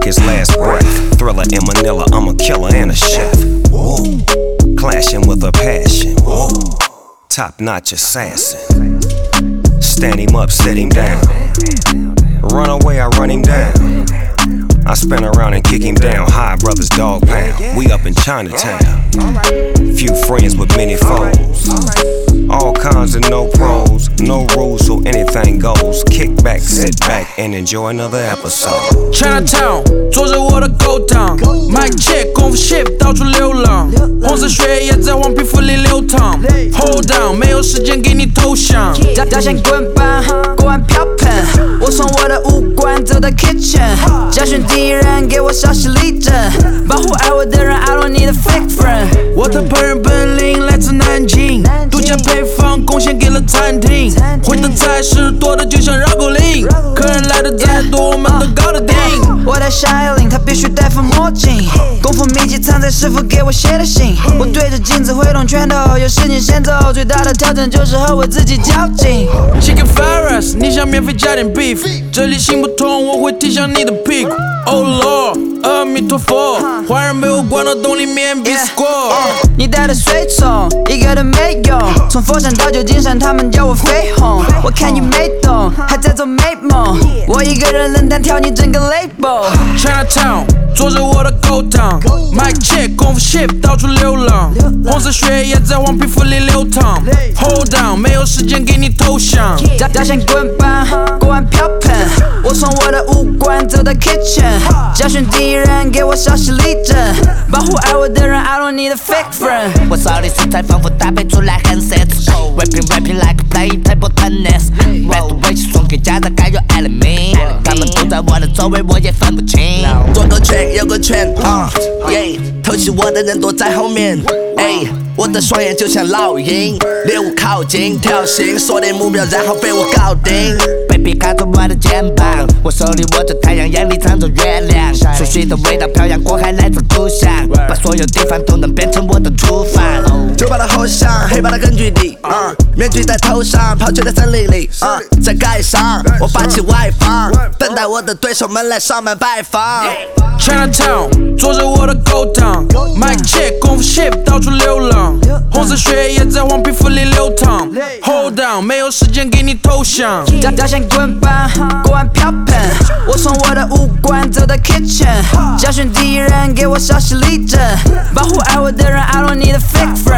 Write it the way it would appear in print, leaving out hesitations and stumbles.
his last breath. Thriller in Manila, I'm a killer and a chef. Whoa. Clashing with a passion. Whoa. Top-notch assassin. Stand him up, sit him down. Run away, I run him down. I spin around and kick him down. High brothers, dog pound. We up in Chinatown. Few friends with many foes. All kinds of no pros, no rules, so anything goes. Kick back, sit back, and enjoy another episode. Chinatown， 做着我的勾当 ，Mic check， 功夫 ship 到处流浪，红色血液在黄皮肤里流淌。Hold down， 没有时间给你投降。 大象滚板，锅碗瓢盆，我从我的武馆走到 kitchen， 教训敌人，给我稍息立正，保护爱我的人 ，I don't need a fake friend。 我的烹饪本领来自南京，独家配方贡献给了餐厅，会的菜式多的就像绕口令，客人来的再多，我们都搞得定。 我的夏夜令，他必须戴副墨镜，功夫秘籍藏在师傅给我写的信。我对着镜子挥动拳头，有事情先走，最大的挑战就是和我自己较劲。 Chicken fried rice， 你想免费加点 beef， 这里行不通，我会踢向你的屁股。Oh Lord， 阿弥陀佛，坏人被我关到洞里面 be score。 你带的随从一个都没用，从佛山到旧金山，他们叫我飞鸿。我看你没懂，还在做美梦。我一个人能单挑你整个 label。Chinatown， 做着我的勾当 ，Mic check， 功夫 ship 到处流浪，红色血液在黄皮肤里流淌。Hold down， 没有时间给你投降。 大象滚板，锅碗瓢盆，我从我的武馆走到 kitchen， 教训敌人，给我稍息立正，保护爱我的人 ，I don't need a fake friend。 我手里素材丰富，搭配出来很 set。Rapping like play table tennis。Rap 的微信送给家长，该有爱了命。他们都在我的周围，我也分不清。左个圈，右个圈偷袭我的人躲在后面。我的双眼就像老鹰，猎物靠近，挑衅，锁定目标，然后被我搞定。Baby 靠着我的肩膀，我手里握着太阳，眼里藏着月亮。熟悉的味道飘洋过海来自故乡，把所有地方都能变成我的厨房。酒吧的后巷，黑帮的根据地，面具在头上，跑去的森林里，在街上，我霸气外放，等待我的对手们来上门拜访。 Chinatown， 做着我的勾当 ，Mic check， 功夫 ship 到处流浪，红色血液在黄皮肤里流淌。Hold down， 没有时间给你投降。 大象滚板，锅碗瓢盆，我从我的武馆走到 kitchen， 教训敌人，给我稍息立正，保护爱我的人 ，I don't need a fake friend。